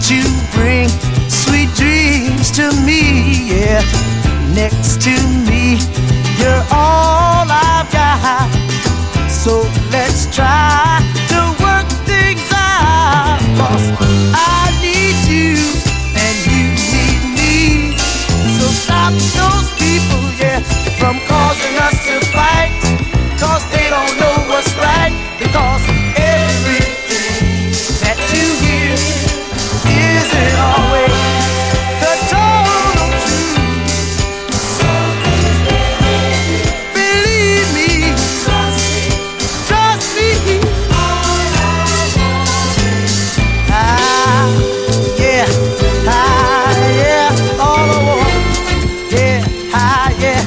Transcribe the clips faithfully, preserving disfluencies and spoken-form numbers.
you bring sweet dreams to me, yeah. Next to me, you're all I've got. So let's try to work things out. 'Cause I need you and you need me. So stop those people, yeah, from causing us to fight. 'Cause they don't know what's right. Because everything that you hear isn't always the total truth. Believe me, trust me. Ah, yeah, ah, yeah, all I want, yeah, ah, yeah.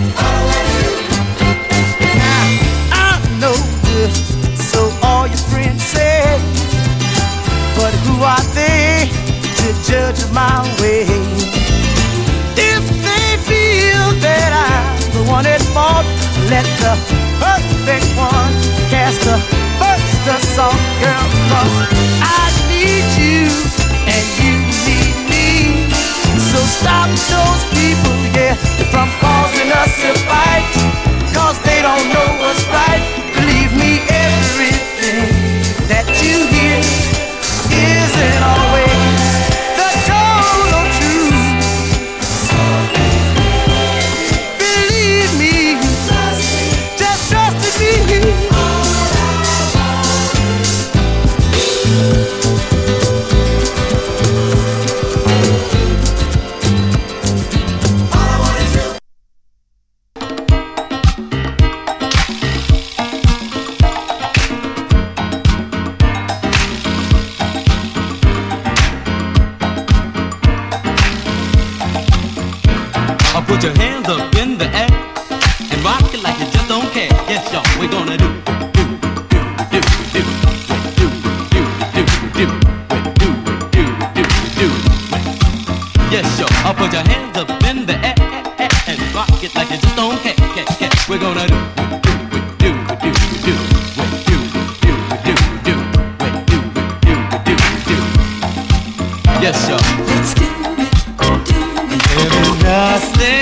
Now, I'm no good, so all your friends say, but who are they to judge my way? If they feel that I'm the one at fault, let the perfect one cast the first assault, girl. 'Cause I need you and you need me. So stop those people, yeah, from causing us to fight. 'Cause they don't know what's right. Believe me, everything that you hear isn't always the total truth. Believe me, just trust me. Put your hands up in the air and rock it like you just don't care. Yes, y'all, we're gonna do, do, do, do, do, do, do, do, do, do, do, do, do. Yes, y'all, I'll put your hands up in the air and rock it like you just don't care. care, care. We're gonna do, do, do, do, do, do, do, do, do, do, do, do, do. Yes, y'all. Let's do it, do it. Every